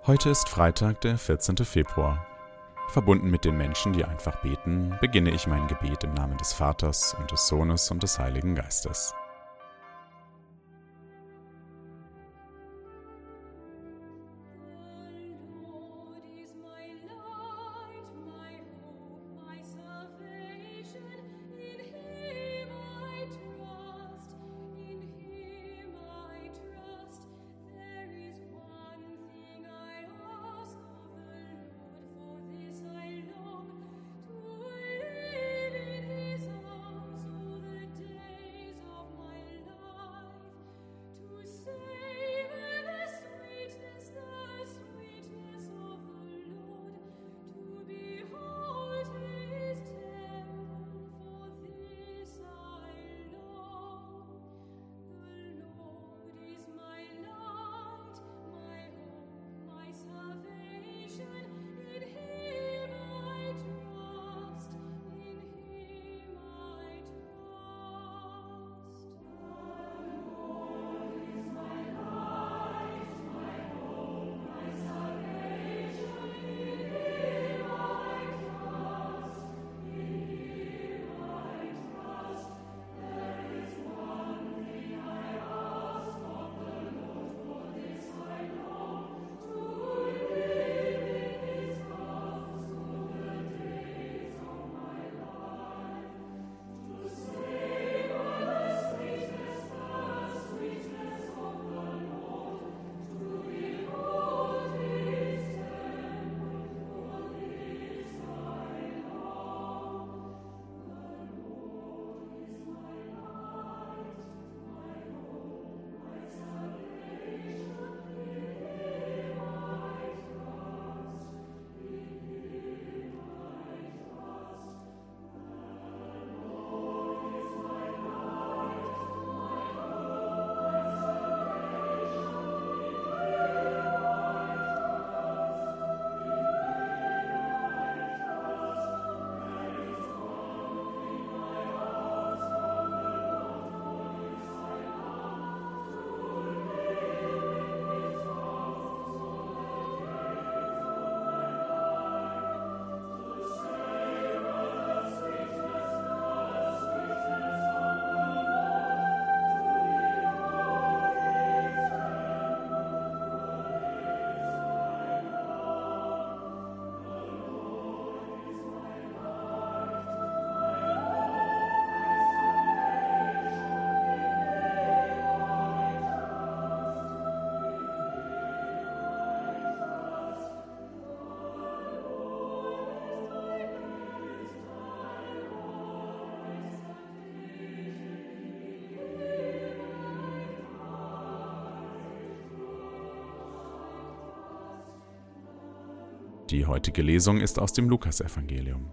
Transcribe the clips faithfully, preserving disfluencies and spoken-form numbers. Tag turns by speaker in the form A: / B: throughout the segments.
A: Heute ist Freitag, der vierzehnte Februar. Verbunden mit den Menschen, die einfach beten, beginne ich mein Gebet im Namen des Vaters und des Sohnes und des Heiligen Geistes. Die heutige Lesung ist aus dem Lukasevangelium.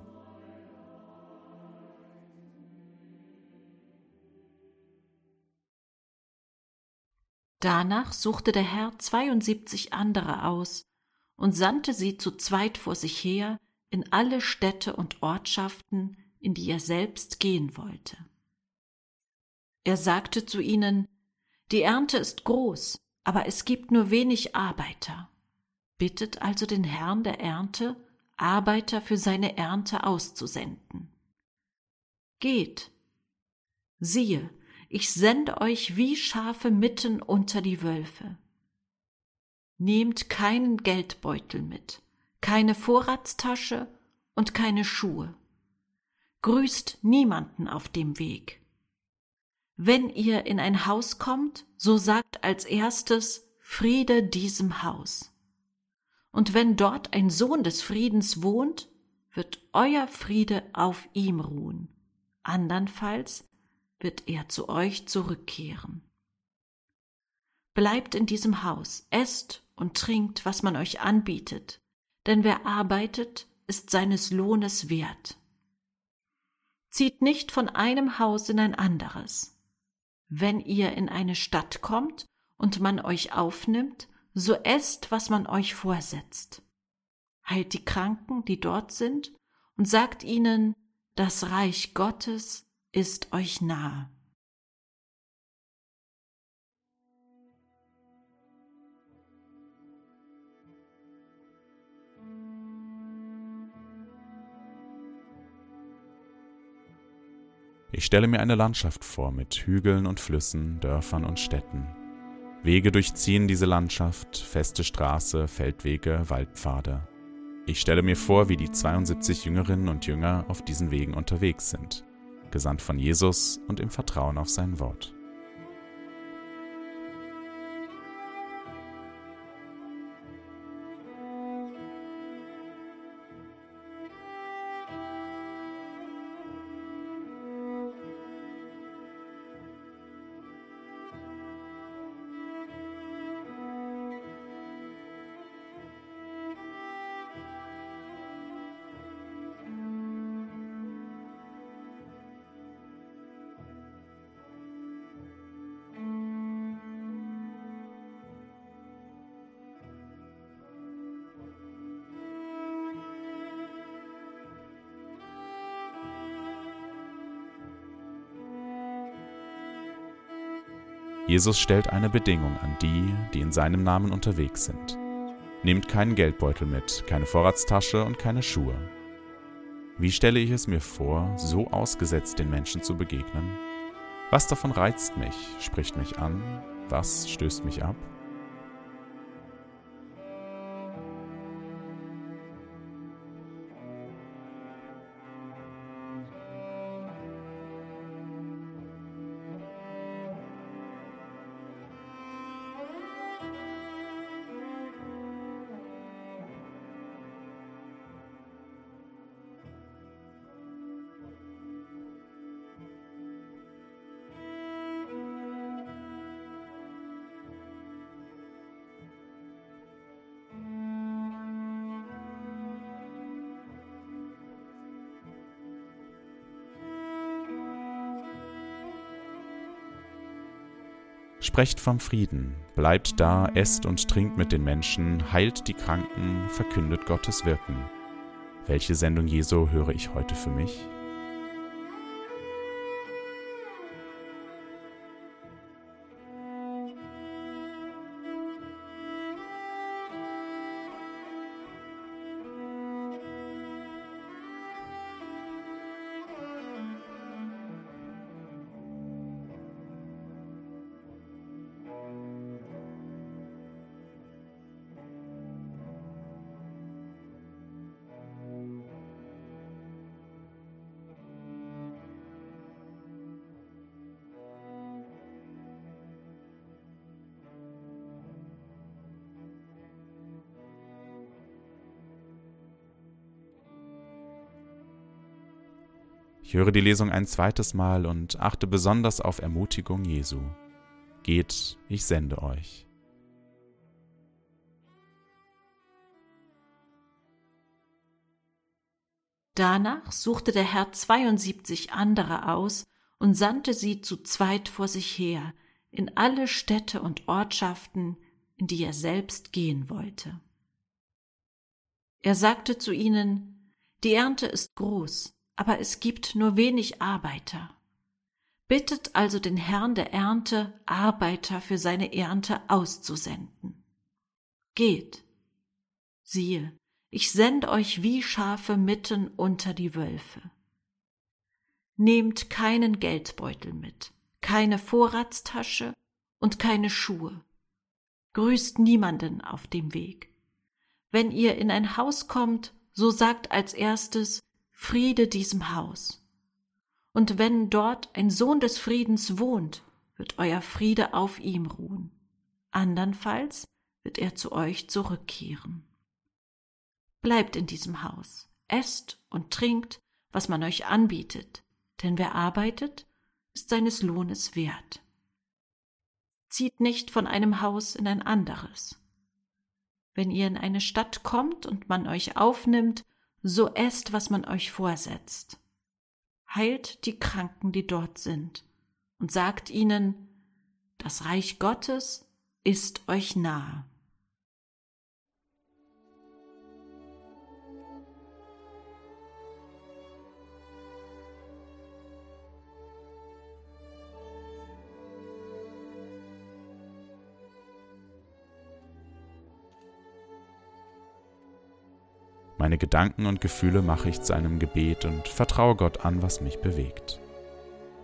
B: Danach suchte der Herr zweiundsiebzig andere aus und sandte sie zu zweit vor sich her in alle Städte und Ortschaften, in die er selbst gehen wollte. Er sagte zu ihnen: Die Ernte ist groß, aber es gibt nur wenig Arbeiter. Bittet also den Herrn der Ernte, Arbeiter für seine Ernte auszusenden. Geht, siehe, ich sende euch wie Schafe mitten unter die Wölfe. Nehmt keinen Geldbeutel mit, keine Vorratstasche und keine Schuhe. Grüßt niemanden auf dem Weg. Wenn ihr in ein Haus kommt, so sagt als erstes: Friede diesem Haus. Und wenn dort ein Sohn des Friedens wohnt, wird euer Friede auf ihm ruhen. Andernfalls wird er zu euch zurückkehren. Bleibt in diesem Haus, esst und trinkt, was man euch anbietet, denn wer arbeitet, ist seines Lohnes wert. Zieht nicht von einem Haus in ein anderes. Wenn ihr in eine Stadt kommt und man euch aufnimmt, so esst, was man euch vorsetzt. Heilt die Kranken, die dort sind, und sagt ihnen: Das Reich Gottes ist euch nahe.
A: Ich stelle mir eine Landschaft vor mit Hügeln und Flüssen, Dörfern und Städten. Wege durchziehen diese Landschaft, feste Straße, Feldwege, Waldpfade. Ich stelle mir vor, wie die zweiundsiebzig Jüngerinnen und Jünger auf diesen Wegen unterwegs sind, gesandt von Jesus und im Vertrauen auf sein Wort. Jesus stellt eine Bedingung an die, die in seinem Namen unterwegs sind. Nehmt keinen Geldbeutel mit, keine Vorratstasche und keine Schuhe. Wie stelle ich es mir vor, so ausgesetzt den Menschen zu begegnen? Was davon reizt mich, spricht mich an? Was stößt mich ab? Sprecht vom Frieden, bleibt da, esst und trinkt mit den Menschen, heilt die Kranken, verkündet Gottes Wirken. Welche Sendung Jesu höre ich heute für mich? Ich höre die Lesung ein zweites Mal und achte besonders auf Ermutigung Jesu. Geht, ich sende euch.
B: Danach suchte der Herr zweiundsiebzig andere aus und sandte sie zu zweit vor sich her, in alle Städte und Ortschaften, in die er selbst gehen wollte. Er sagte zu ihnen: Die Ernte ist groß, aber es gibt nur wenig Arbeiter. Bittet also den Herrn der Ernte, Arbeiter für seine Ernte auszusenden. Geht, siehe, ich sende euch wie Schafe mitten unter die Wölfe. Nehmt keinen Geldbeutel mit, keine Vorratstasche und keine Schuhe. Grüßt niemanden auf dem Weg. Wenn ihr in ein Haus kommt, so sagt als erstes: Friede diesem Haus. Und wenn dort ein Sohn des Friedens wohnt, wird euer Friede auf ihm ruhen. Andernfalls wird er zu euch zurückkehren. Bleibt in diesem Haus, esst und trinkt, was man euch anbietet, denn wer arbeitet, ist seines Lohnes wert. Zieht nicht von einem Haus in ein anderes. Wenn ihr in eine Stadt kommt und man euch aufnimmt, so esst, was man euch vorsetzt. Heilt die Kranken, die dort sind, und sagt ihnen: Das Reich Gottes ist euch nahe.
A: Meine Gedanken und Gefühle mache ich zu einem Gebet und vertraue Gott an, was mich bewegt.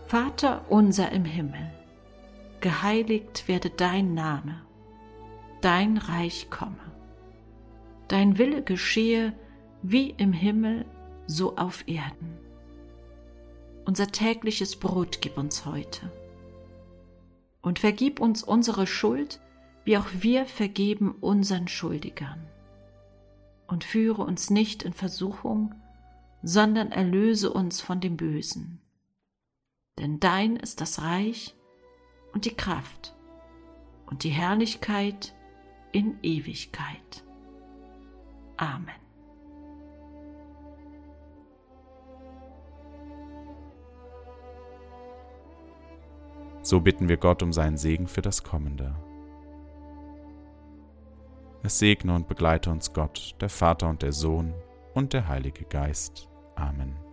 B: Vater unser im Himmel, geheiligt werde dein Name, dein Reich komme, dein Wille geschehe wie im Himmel, so auf Erden. Unser tägliches Brot gib uns heute und vergib uns unsere Schuld, wie auch wir vergeben unseren Schuldigern. Und führe uns nicht in Versuchung, sondern erlöse uns von dem Bösen. Denn dein ist das Reich und die Kraft und die Herrlichkeit in Ewigkeit. Amen.
A: So bitten wir Gott um seinen Segen für das Kommende. Es segne und begleite uns Gott, der Vater und der Sohn und der Heilige Geist. Amen.